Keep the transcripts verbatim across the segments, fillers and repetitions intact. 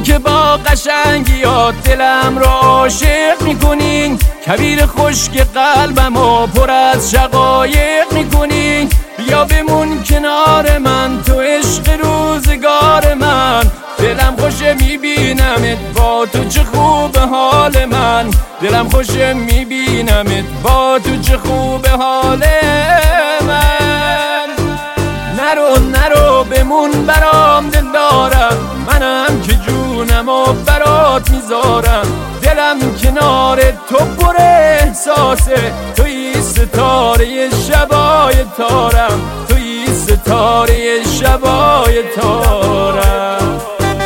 که با قشنگیات دلم را عاشق میکنین، کویر خشک قلبم و پر از شقایق میکنین. بیا بمون کنار من تو عشق روزگار من، دلم خوشه میبینمت با تو چه خوب حال من، دلم خوشه میبینمت با تو چه خوب حال من. نرو نرو بمون برام دل دارم، منم که جونم و برات میذارم. دلم کنار تو پر احساسه، توی ستاره شبای تارم، توی ستاره شبای تارم.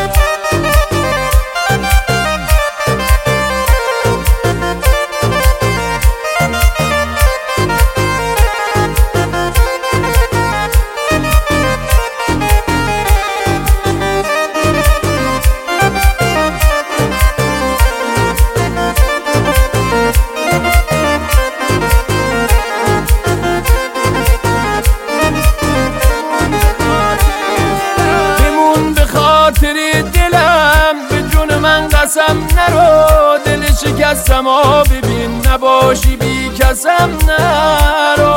دلم به جون من قسم نرو، دل شکستم ها ببین نباشی بی کسم نرو.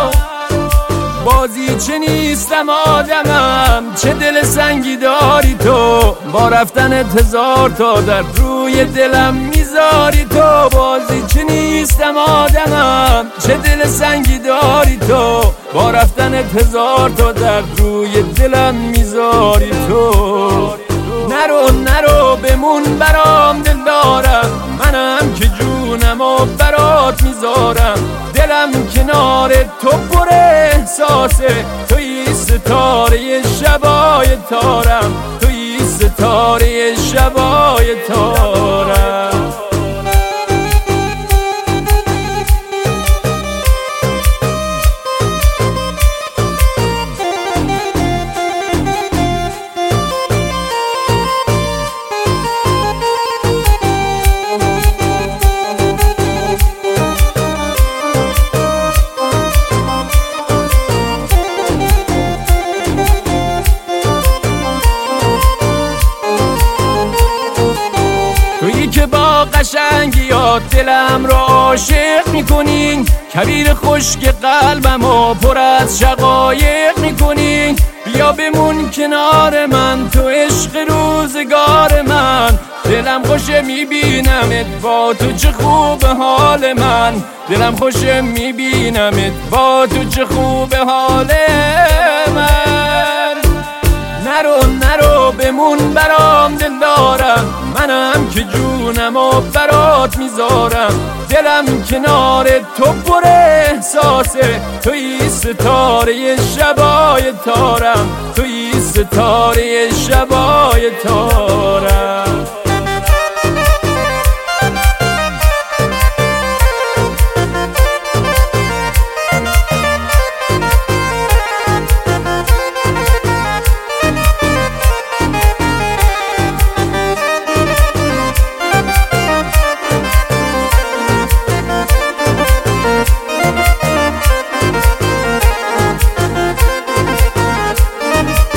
بازی چه نیستم آدمم، چه دل سنگی داری تو، با رفتنت هزار تا در روی دلم میذاری تو. بازی چه نیستم آدمم، چه دل سنگی داری تو، با رفتنت هزار تا در روی دلم میذاری تو. نرو نرو بمون برام دل دارم، منم که جونم و برات میذارم. دلم کنار تو پر احساسه، توی ستاره شبای تارم، توی ستاره شبای تارم. که با قشنگیات دلم را عاشق میکنین، کویر خشک قلبم و پر از شقایق میکنین. بیا بمون کنار من تو عشق روزگار من، دلم خوشه میبینمت با تو چه خوب حال من، دلم خوشه میبینمت با تو چه خوب حال من. نرو نرو بمون برام دل دارم، منم که جونم و برات میذارم. دلم کنار تو پر احساسه، توی ستاره شبای تارم، توی ستاره شبای تارم.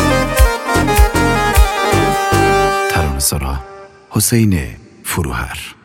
حسین فروهر.